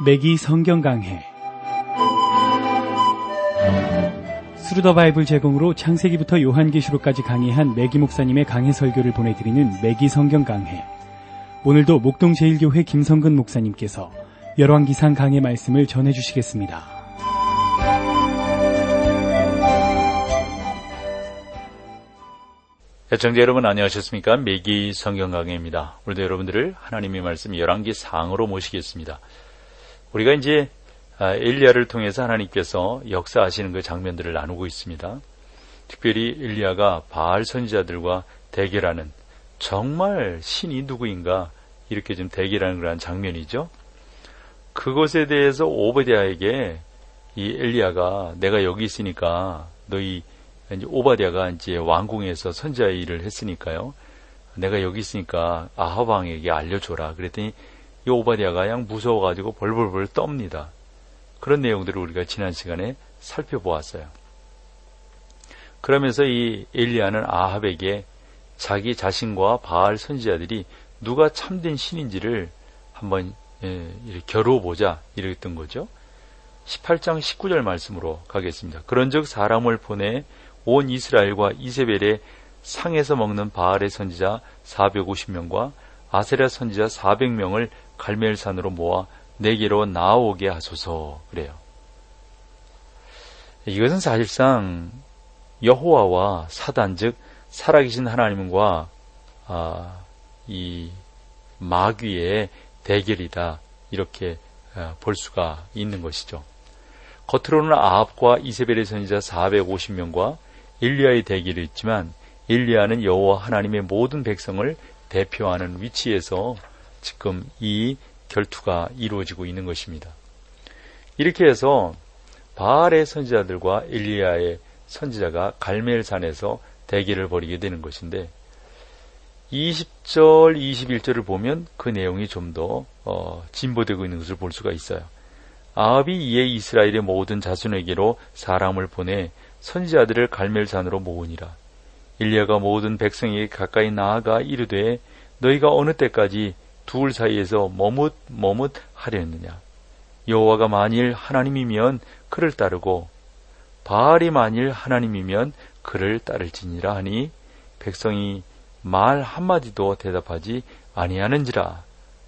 매기 성경 강해. 스루더 바이블 제공으로 창세기부터 요한계시록까지 강의한 매기 목사님의 강해 설교를 보내드리는 매기 성경 강해. 오늘도 목동 제1교회 김성근 목사님께서 열왕기상 강해 말씀을 전해주시겠습니다. 애청자 여러분 안녕하셨습니까? 매기 성경 강해입니다. 오늘도 여러분들을 하나님의 말씀 열왕기상으로 모시겠습니다. 우리가 이제 엘리야를 통해서 하나님께서 역사하시는 그 장면들을 나누고 있습니다. 특별히 엘리야가 바알 선지자들과 대결하는, 정말 신이 누구인가 이렇게 좀 대결하는 그런 장면이죠. 그것에 대해서 오바댜에게 이 엘리야가 내가 여기 있으니까 너희 이제 오바댜가 이제 왕궁에서 선지자의 일을 했으니까요. 내가 여기 있으니까 아합 왕에게 알려줘라. 그랬더니 이 오바댜가 그냥 무서워가지고 벌벌벌 떱니다. 그런 내용들을 우리가 지난 시간에 살펴보았어요. 그러면서 이 엘리야는 아합에게 자기 자신과 바알 선지자들이 누가 참된 신인지를 한번 겨루어보자 이랬던 거죠. 18장 19절 말씀으로 가겠습니다. 그런즉 사람을 보내 온 이스라엘과 이세벨의 상에서 먹는 바알의 선지자 450명과 아세라 선지자 400명을 갈멜산으로 모아 내게로 나오게 하소서. 그래요. 이것은 사실상 여호와와 사단, 즉 살아계신 하나님과 이 마귀의 대결이다, 이렇게 볼 수가 있는 것이죠. 겉으로는 아합과 이세벨의 선지자 450명과 엘리야의 대결이 있지만 엘리야는 여호와 하나님의 모든 백성을 대표하는 위치에서 지금 이 결투가 이루어지고 있는 것입니다. 이렇게 해서 바알의 선지자들과 엘리야의 선지자가 갈멜산에서 대결을 벌이게 되는 것인데, 20절, 21절을 보면 그 내용이 좀 더 진보되고 있는 것을 볼 수가 있어요. 아합이 이에 이스라엘의 모든 자손에게로 사람을 보내 선지자들을 갈멜산으로 모으니라. 엘리야가 모든 백성에게 가까이 나아가 이르되 너희가 어느 때까지 둘 사이에서 머뭇 하려느냐. 여호와가 만일 하나님이면 그를 따르고 바알이 만일 하나님이면 그를 따를지니라 하니 백성이 말 한마디도 대답하지 아니하는지라.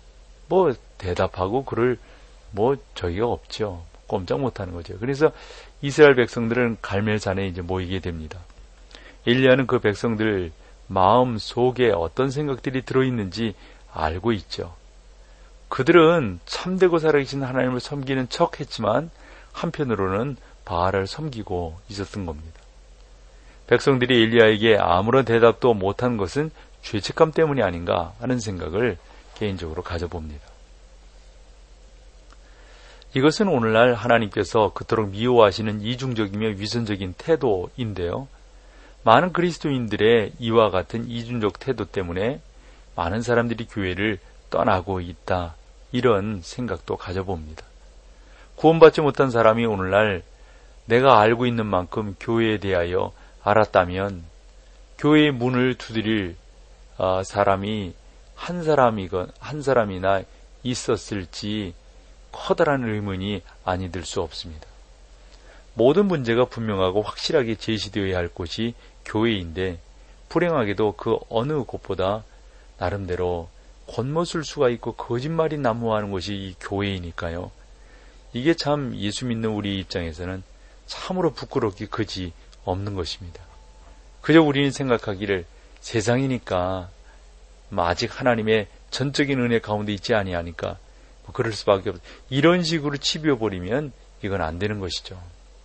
대답하고 그럴 저기가 없죠. 꼼짝 못하는 거죠. 그래서 이스라엘 백성들은 갈멜산에 이제 모이게 됩니다. 엘리야는 그 백성들 마음 속에 어떤 생각들이 들어있는지 알고 있죠. 그들은 참되고 살아계신 하나님을 섬기는 척 했지만 한편으로는 바알을 섬기고 있었던 겁니다. 백성들이 엘리야에게 아무런 대답도 못한 것은 죄책감 때문이 아닌가 하는 생각을 개인적으로 가져봅니다. 이것은 오늘날 하나님께서 그토록 미워하시는 이중적이며 위선적인 태도인데요. 많은 그리스도인들의 이와 같은 이중적 태도 때문에 많은 사람들이 교회를 떠나고 있다, 이런 생각도 가져봅니다. 구원받지 못한 사람이 오늘날 내가 알고 있는 만큼 교회에 대하여 알았다면 교회의 문을 두드릴 사람이 한 사람이나 있었을지 커다란 의문이 아니 들 수 없습니다. 모든 문제가 분명하고 확실하게 제시되어야 할 곳이 교회인데, 불행하게도 그 어느 곳보다 나름대로 겉멋을 수가 있고 거짓말이 난무하는 것이 이 교회이니까요. 이게 참 예수 믿는 우리 입장에서는 참으로 부끄럽기 그지 없는 것입니다. 그저 우리는 생각하기를 세상이니까 아직 하나님의 전적인 은혜 가운데 있지 아니하니까 그럴 수밖에 없어. 이런 식으로 치부어버리면 이건 안 되는 것이죠.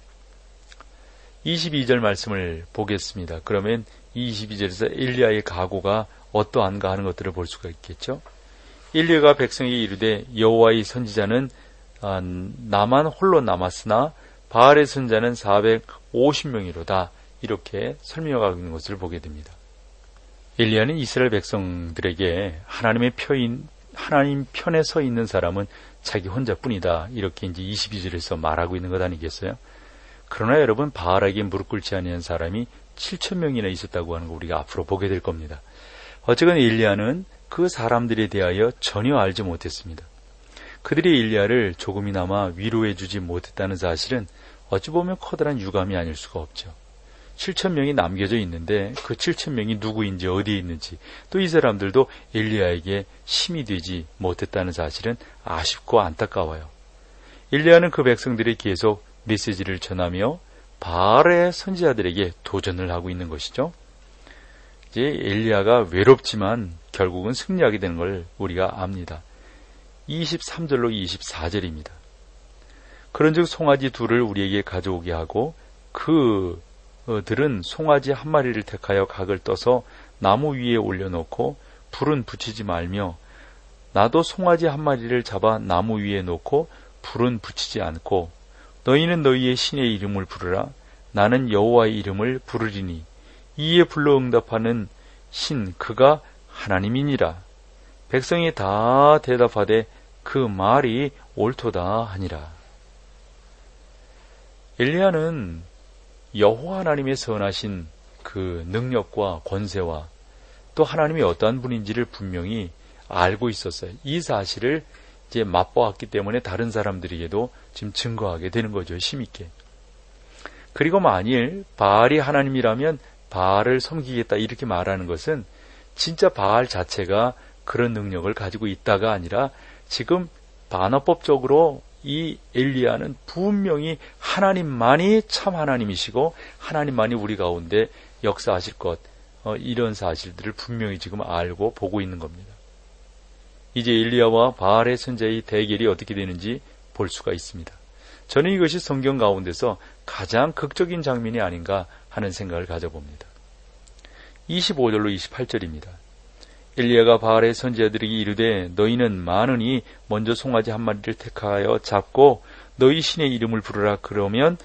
22절 말씀을 보겠습니다. 그러면 22절에서 엘리야의 각오가 어떠한가 하는 것들을 볼 수가 있겠죠. 엘리야가 백성에게 이르되 여호와의 선지자는 나만 홀로 남았으나 바알의 선지자는 450명이로다. 이렇게 설명하고 있는 것을 보게 됩니다. 엘리야는 이스라엘 백성들에게 하나님 편에 서 있는 사람은 자기 혼자뿐이다, 이렇게 이제 22절에서 말하고 있는 것 아니겠어요? 그러나 여러분, 바알에게 무릎 꿇지 아니한 사람이 7,000명이나 있었다고 하는 거 우리가 앞으로 보게 될 겁니다. 어쨌든 엘리야는 그 사람들에 대하여 전혀 알지 못했습니다. 그들이 엘리야를 조금이나마 위로해주지 못했다는 사실은 어찌 보면 커다란 유감이 아닐 수가 없죠. 7,000명이 남겨져 있는데 그 7,000명이 누구인지 어디에 있는지, 또 이 사람들도 엘리야에게 힘이 되지 못했다는 사실은 아쉽고 안타까워요. 엘리야는 그 백성들이 계속 메시지를 전하며 바알의 선지자들에게 도전을 하고 있는 것이죠. 이제 엘리야가 외롭지만 결국은 승리하게 되는 걸 우리가 압니다. 23절로 24절입니다. 그런즉 송아지 둘을 우리에게 가져오게 하고 그들은 송아지 한 마리를 택하여 각을 떠서 나무 위에 올려놓고 불은 붙이지 말며, 나도 송아지 한 마리를 잡아 나무 위에 놓고 불은 붙이지 않고, 너희는 너희의 신의 이름을 부르라. 나는 여호와의 이름을 부르리니 이에 불러 응답하는 신 그가 하나님이니라. 백성이 다 대답하되 그 말이 옳도다 하니라. 엘리야는 여호와 하나님의 선하신 그 능력과 권세와 또 하나님이 어떠한 분인지를 분명히 알고 있었어요. 이 사실을 이제 맛보았기 때문에 다른 사람들에게도 지금 증거하게 되는 거죠. 힘있게. 그리고 만일 바알이 하나님이라면 바알을 섬기겠다 이렇게 말하는 것은 진짜 바알 자체가 그런 능력을 가지고 있다가 아니라 지금 반어법적으로 이 엘리야는 분명히 하나님만이 참 하나님이시고 하나님만이 우리 가운데 역사하실 것, 이런 사실들을 분명히 지금 알고 보고 있는 겁니다. 이제 엘리야와 바알의 선지자의 대결이 어떻게 되는지 볼 수가 있습니다. 저는 이것이 성경 가운데서 가장 극적인 장면이 아닌가 하는 생각을 가져봅니다. 25절로 28절입니다. 엘리야가 바알의 선지자들에게 이르되 너희는 많으니 먼저 송아지 한 마리를 택하여 잡고 너희 신의 이름을 부르라. 그러면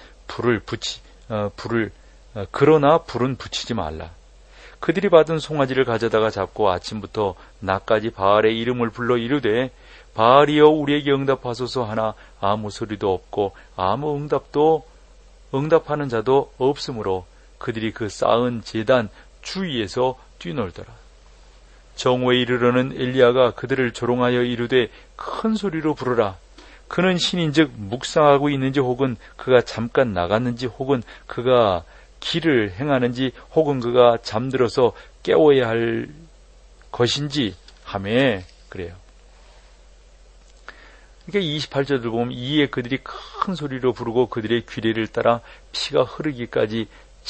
그러나 불은 붙이지 말라. 그들이 받은 송아지를 가져다가 잡고 아침부터 낮까지 바알의 이름을 불러 이르되 바알이여 우리에게 응답하소서 하나 아무 소리도 없고 아무 응답하는 자도 없으므로 그들이 그 쌓은 제단 주위에서 뛰놀더라. 정오에 이르러는 엘리야가 그들을 조롱하여 이르되 큰 소리로 부르라. 그는 신인즉 묵상하고 있는지 혹은 그가 잠깐 나갔는지 혹은 그가 길을 행하는지 혹은 그가 잠들어서 깨워야 할 것인지 하매 그래요. 그러니까 28절을 보면 이에 그들이 큰 소리로 부르고 그들의 귀례를 따라 피가 흐르기까지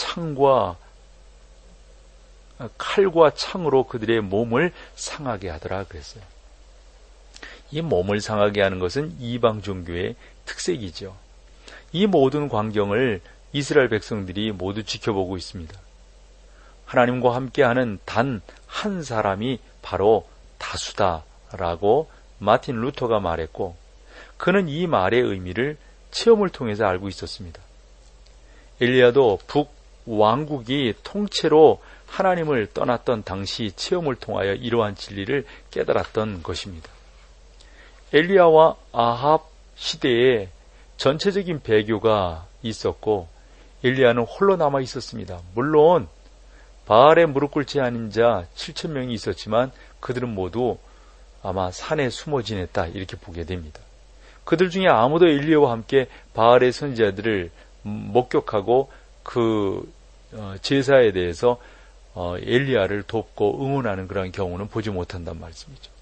칼과 창으로 그들의 몸을 상하게 하더라 그랬어요. 이 몸을 상하게 하는 것은 이방 종교의 특색이죠. 이 모든 광경을 이스라엘 백성들이 모두 지켜보고 있습니다. 하나님과 함께하는 단 한 사람이 바로 다수다라고 마틴 루터가 말했고, 그는 이 말의 의미를 체험을 통해서 알고 있었습니다. 엘리야도 북왕국이 통째로 하나님을 떠났던 당시 체험을 통하여 이러한 진리를 깨달았던 것입니다. 엘리야와 아합 시대에 전체적인 배교가 있었고 엘리야는 홀로 남아 있었습니다. 물론 바알에 무릎 꿇지 않은 자 7,000명이 있었지만 그들은 모두 아마 산에 숨어 지냈다 이렇게 보게 됩니다. 그들 중에 아무도 엘리야와 함께 바알의 선지자들을 목격하고 그 제사에 대해서 엘리야를 돕고 응원하는 그런 경우는 보지 못한단 말씀이죠.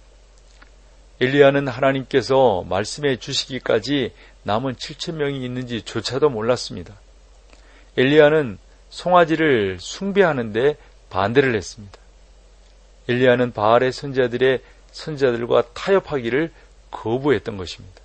엘리야는 하나님께서 말씀해 주시기까지 남은 7,000명이 있는지 조차도 몰랐습니다. 엘리야는 송아지를 숭배하는데 반대를 했습니다. 엘리야는 바알의 선지자들과 타협하기를 거부했던 것입니다.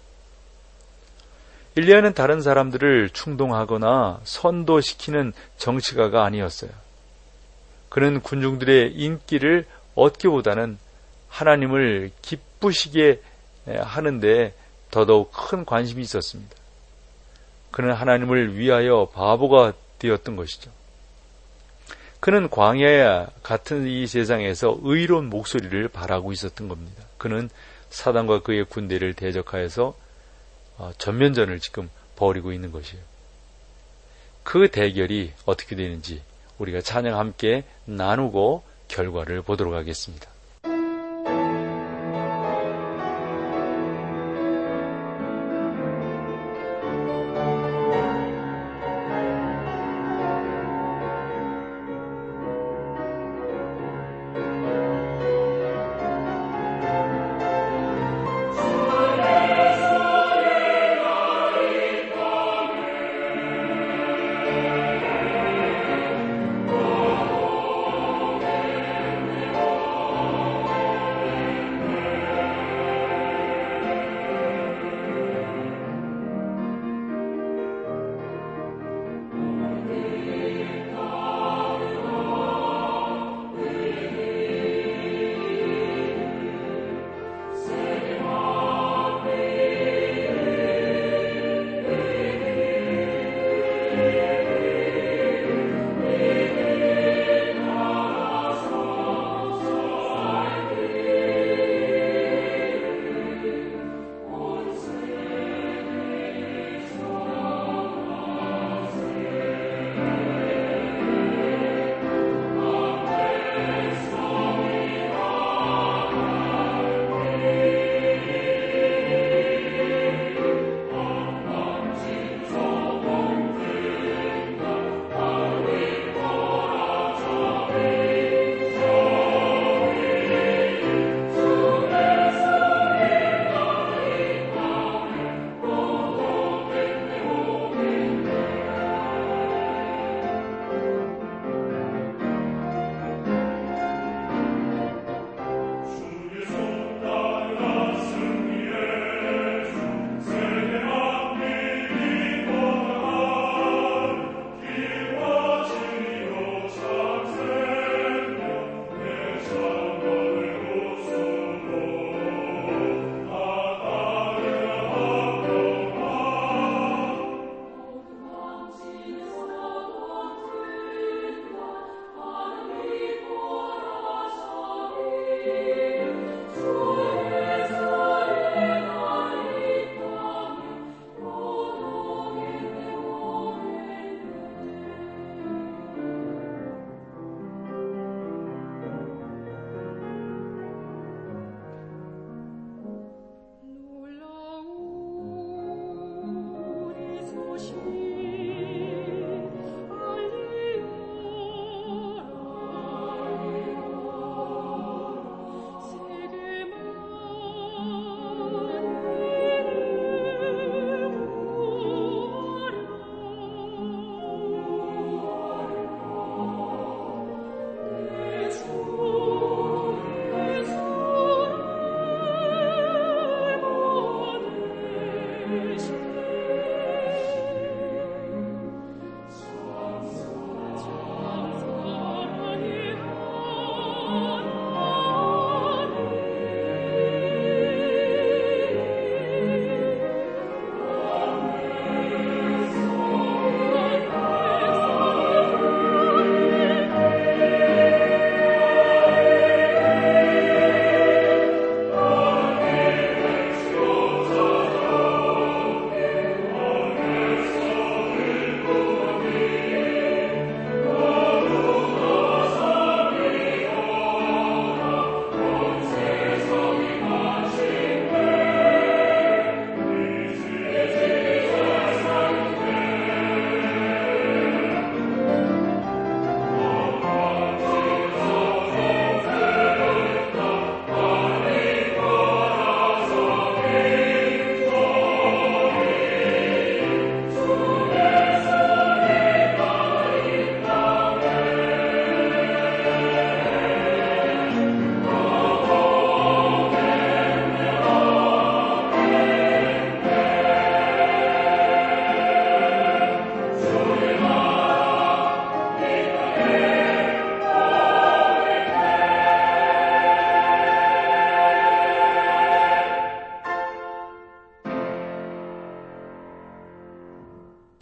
엘리야는 다른 사람들을 충동하거나 선도시키는 정치가가 아니었어요. 그는 군중들의 인기를 얻기보다는 하나님을 기쁘시게 하는데 더더욱 큰 관심이 있었습니다. 그는 하나님을 위하여 바보가 되었던 것이죠. 그는 광야 같은 이 세상에서 의로운 목소리를 바라고 있었던 겁니다. 그는 사단과 그의 군대를 대적하여서 전면전을 지금 벌이고 있는 것이에요. 그 대결이 어떻게 되는지 우리가 찬양 함께 나누고 결과를 보도록 하겠습니다.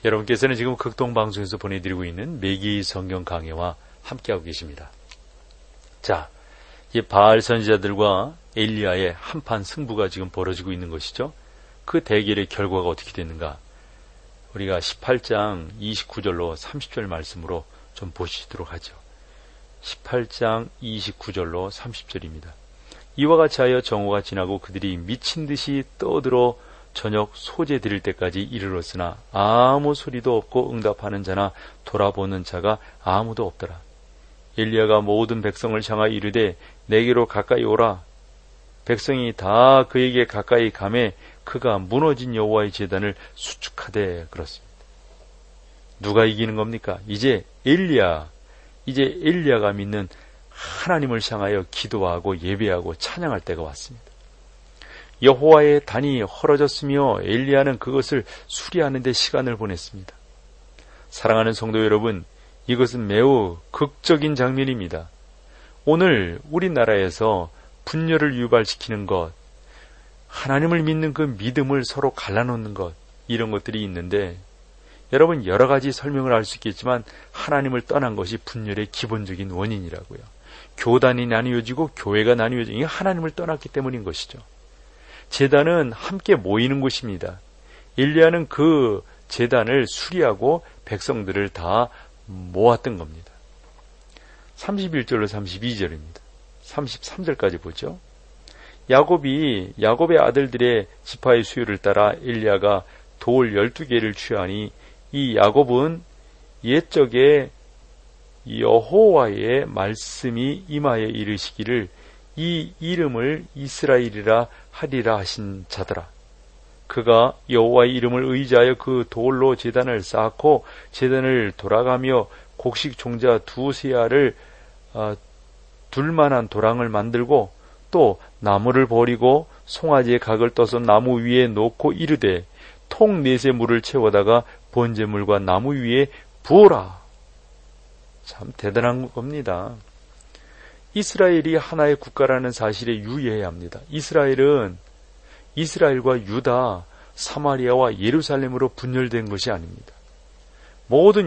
여러분께서는 지금 극동방송에서 보내드리고 있는 매기 성경 강해와 함께하고 계십니다. 자, 이 바알 선지자들과 엘리야의 한판 승부가 지금 벌어지고 있는 것이죠. 그 대결의 결과가 어떻게 됐는가? 우리가 18장 29절로 30절 말씀으로 좀 보시도록 하죠. 18장 29절로 30절입니다. 이와 같이 하여 정오가 지나고 그들이 미친 듯이 떠들어 저녁 소재 드릴 때까지 이르렀으나 아무 소리도 없고 응답하는 자나 돌아보는 자가 아무도 없더라. 엘리야가 모든 백성을 향하여 이르되 내게로 가까이 오라. 백성이 다 그에게 가까이 가매 그가 무너진 여호와의 제단을 수축하되 그렇습니다. 누가 이기는 겁니까? 이제 엘리야가 믿는 하나님을 향하여 기도하고 예배하고 찬양할 때가 왔습니다. 여호와의 단이 헐어졌으며 엘리야는 그것을 수리하는 데 시간을 보냈습니다. 사랑하는 성도 여러분, 이것은 매우 극적인 장면입니다. 오늘 우리나라에서 분열을 유발시키는 것, 하나님을 믿는 그 믿음을 서로 갈라놓는 것, 이런 것들이 있는데 여러분 여러 가지 설명을 할 수 있겠지만 하나님을 떠난 것이 분열의 기본적인 원인이라고요. 교단이 나뉘어지고 교회가 나뉘어지고 이게 하나님을 떠났기 때문인 것이죠. 제단은 함께 모이는 곳입니다. 엘리야는 그 제단을 수리하고 백성들을 다 모았던 겁니다. 31절로 32절입니다. 33절까지 보죠. 야곱의 아들들의 지파의 수요를 따라 엘리야가 돌 12개를 취하니 이 야곱은 옛적에 여호와의 말씀이 임하여 이르시기를 이 이름을 이스라엘이라 하리라 하신 자더라. 그가 여호와의 이름을 의지하여 그 돌로 제단을 쌓고 제단을 돌아가며 곡식 종자 두세 알을 둘만한 도랑을 만들고 또 나무를 버리고 송아지의 각을 떠서 나무 위에 놓고 이르되 통 넷의 물을 채워다가 번제물과 나무 위에 부어라. 참 대단한 겁니다. 이스라엘이 하나의 국가라는 사실에 유의해야 합니다. 이스라엘과 유다, 사마리아와 예루살렘으로 분열된 것이 아닙니다. 모든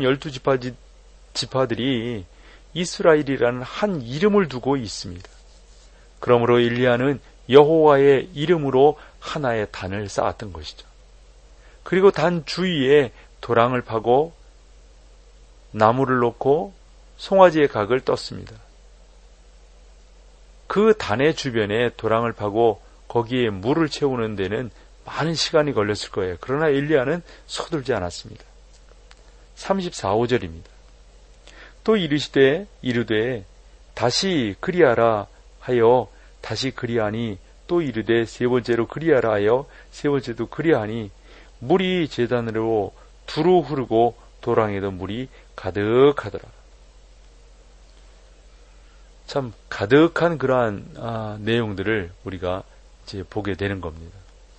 12지파들이 이스라엘이라는 한 이름을 두고 있습니다. 그러므로 엘리야는 여호와의 이름으로 하나의 단을 쌓았던 것이죠. 그리고 단 주위에 도랑을 파고 나무를 놓고 송아지의 각을 떴습니다. 그 단의 주변에 도랑을 파고 거기에 물을 채우는 데는 많은 시간이 걸렸을 거예요. 그러나 엘리야는 서둘지 않았습니다. 34절입니다. 또 이르되 다시 그리하라 하여 다시 그리하니 또 이르되 세 번째로 그리하라 하여 세 번째도 그리하니 물이 제단으로 두루 흐르고 도랑에도 물이 가득하더라. 참 가득한 그러한 내용들을 우리가 이제 보게 되는 겁니다.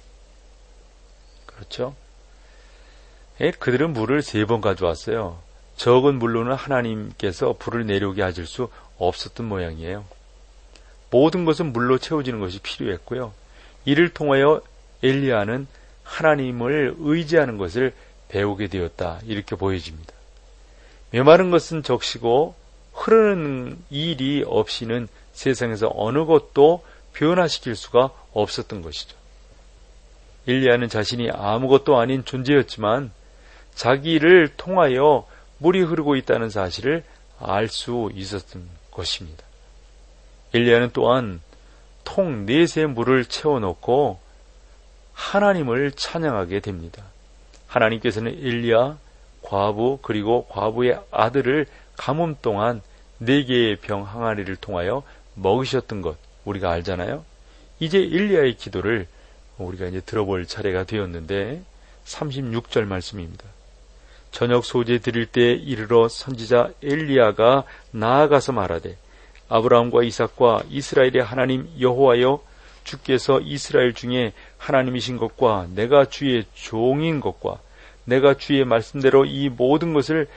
그렇죠? 그들은 물을 3번 가져왔어요. 적은 물로는 하나님께서 불을 내려오게 하실 수 없었던 모양이에요. 모든 것은 물로 채워지는 것이 필요했고요. 이를 통하여 엘리야는 하나님을 의지하는 것을 배우게 되었다. 이렇게 보여집니다. 메마른 것은 적시고 흐르는 일이 없이는 세상에서 어느 것도 변화시킬 수가 없었던 것이죠. 엘리야는 자신이 아무것도 아닌 존재였지만 자기를 통하여 물이 흐르고 있다는 사실을 알 수 있었던 것입니다. 엘리야는 또한 통 넷의 물을 채워놓고 하나님을 찬양하게 됩니다. 하나님께서는 엘리야, 과부 그리고 과부의 아들을 가뭄 동안 4개의 병 항아리를 통하여 먹으셨던 것 우리가 알잖아요. 이제 엘리야의 기도를 우리가 이제 들어볼 차례가 되었는데 36절 말씀입니다. 저녁 소재 드릴 때 이르러 선지자 엘리야가 나아가서 말하되 아브라함과 이삭과 이스라엘의 하나님 여호와여 주께서 이스라엘 중에 하나님이신 것과 내가 주의 종인 것과 내가 주의 말씀대로 이 모든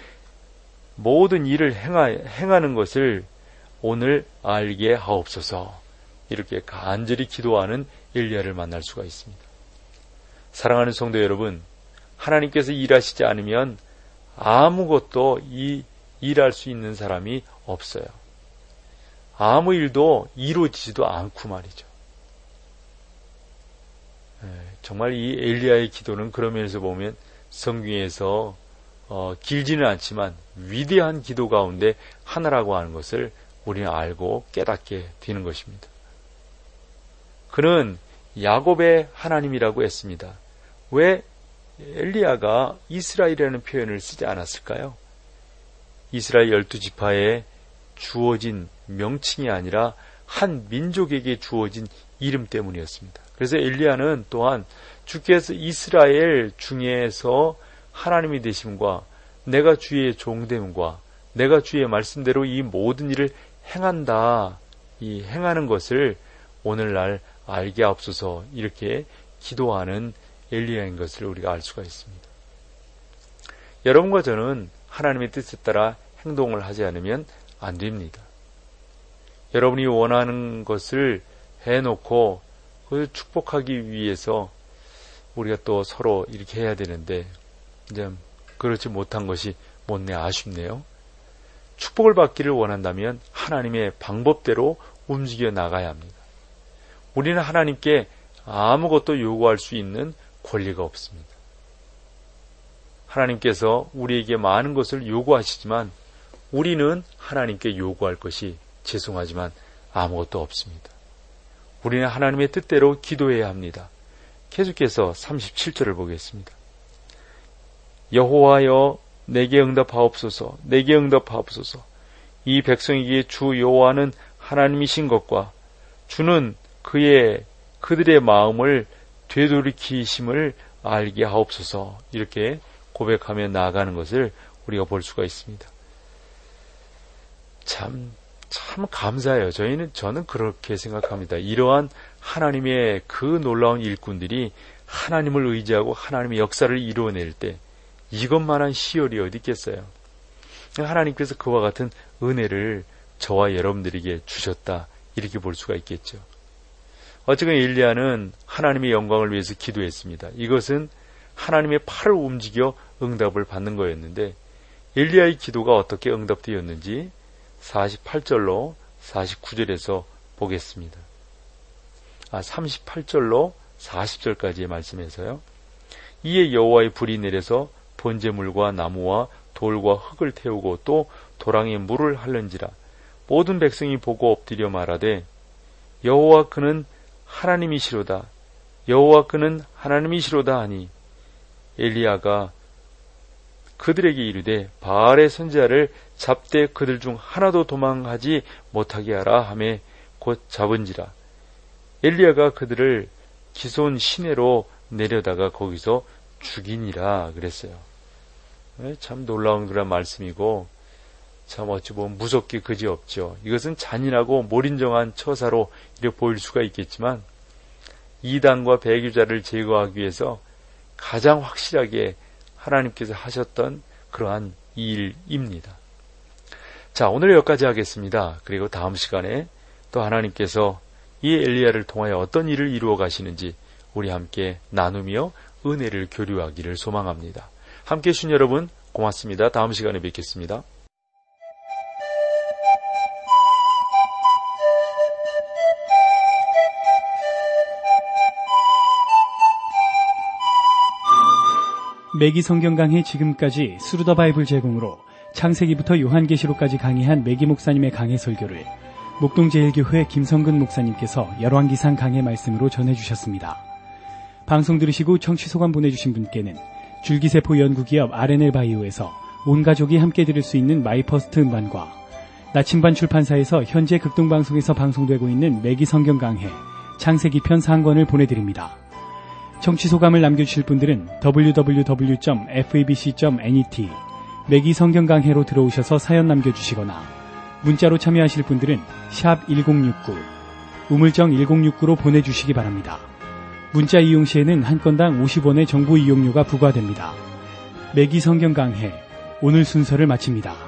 일을 행하는 것을 오늘 알게 하옵소서. 이렇게 간절히 기도하는 엘리야를 만날 수가 있습니다. 사랑하는 성도 여러분, 하나님께서 일하시지 않으면 아무것도 일할 수 있는 사람이 없어요. 아무 일도 이루어지지도 않고 말이죠. 정말 이 엘리야의 기도는 그런 면에서 보면 성경에서 길지는 않지만 위대한 기도 가운데 하나라고 하는 것을 우리는 알고 깨닫게 되는 것입니다. 그는 야곱의 하나님이라고 했습니다. 왜 엘리야가 이스라엘이라는 표현을 쓰지 않았을까요? 이스라엘 12지파에 주어진 명칭이 아니라 한 민족에게 주어진 이름 때문이었습니다. 그래서 엘리야는 또한 주께서 이스라엘 중에서 하나님이 되심과 내가 주의 종됨과 내가 주의 말씀대로 이 모든 일을 행한다, 이 행하는 것을 오늘날 알게 하옵소서, 이렇게 기도하는 엘리야인 것을 우리가 알 수가 있습니다. 여러분과 저는 하나님의 뜻에 따라 행동을 하지 않으면 안 됩니다. 여러분이 원하는 것을 해놓고 그걸 축복하기 위해서 우리가 또 서로 이렇게 해야 되는데 이제 그렇지 못한 것이 못내 아쉽네요. 축복을 받기를 원한다면 하나님의 방법대로 움직여 나가야 합니다. 우리는 하나님께 아무것도 요구할 수 있는 권리가 없습니다. 하나님께서 우리에게 많은 것을 요구하시지만 우리는 하나님께 요구할 것이 죄송하지만 아무것도 없습니다. 우리는 하나님의 뜻대로 기도해야 합니다. 계속해서 37절을 보겠습니다. 여호와여 내게 응답하옵소서, 내게 응답하옵소서. 이 백성에게 주 여호와는 하나님이신 것과 주는 그들의 마음을 되돌이키심을 알게 하옵소서. 이렇게 고백하며 나아가는 것을 우리가 볼 수가 있습니다. 참 감사해요. 저는 그렇게 생각합니다. 이러한 하나님의 그 놀라운 일꾼들이 하나님을 의지하고 하나님의 역사를 이루어낼 때 이것만한 희열이 어디 있겠어요. 하나님께서 그와 같은 은혜를 저와 여러분들에게 주셨다, 이렇게 볼 수가 있겠죠. 어쨌든 엘리야는 하나님의 영광을 위해서 기도했습니다. 이것은 하나님의 팔을 움직여 응답을 받는 거였는데 엘리야의 기도가 어떻게 응답되었는지 48절로 49절에서 보겠습니다. 38절로 40절까지의 말씀에서요. 이에 여호와의 불이 내려서 번제물과 나무와 돌과 흙을 태우고 또 도랑에 물을 할는지라. 모든 백성이 보고 엎드려 말하되 여호와 그는 하나님이시로다, 여호와 그는 하나님이시로다 하니 엘리야가 그들에게 이르되 바알의 선지자를 잡되 그들 중 하나도 도망하지 못하게 하라 하매 곧 잡은지라. 엘리야가 그들을 기손 시내로 내려다가 거기서 죽이니라 그랬어요. 참 놀라운 그런 말씀이고 참 어찌 보면 무섭기 그지없죠. 이것은 잔인하고 몰인정한 처사로 이렇게 보일 수가 있겠지만 이단과 배교자를 제거하기 위해서 가장 확실하게 하나님께서 하셨던 그러한 일입니다. 자, 오늘 여기까지 하겠습니다. 그리고 다음 시간에 또 하나님께서 이 엘리야를 통하여 어떤 일을 이루어 가시는지 우리 함께 나누며 은혜를 교류하기를 소망합니다. 함께 해주신 여러분 고맙습니다. 다음 시간에 뵙겠습니다. 매기 성경 강해 지금까지 스루 더 바이블 제공으로 창세기부터 요한계시록까지 강해한 매기 목사님의 강해 설교를 목동제일교회 김성근 목사님께서 열왕기상 강해 말씀으로 전해주셨습니다. 방송 들으시고 청취 소감 보내주신 분께는 줄기세포 연구기업 R&L 바이오에서 온 가족이 함께 들을 수 있는 마이퍼스트 음반과 나침반 출판사에서 현재 극동방송에서 방송되고 있는 매기 성경 강해 창세기편 상권을 보내드립니다. 청취 소감을 남겨주실 분들은 www.febc.net 매기 성경 강해로 들어오셔서 사연 남겨주시거나 문자로 참여하실 분들은 샵 1069 우물정 1069로 보내주시기 바랍니다. 문자 이용 시에는 한 건당 50원의 정보 이용료가 부과됩니다. 매기 성경 강해 오늘 순서를 마칩니다.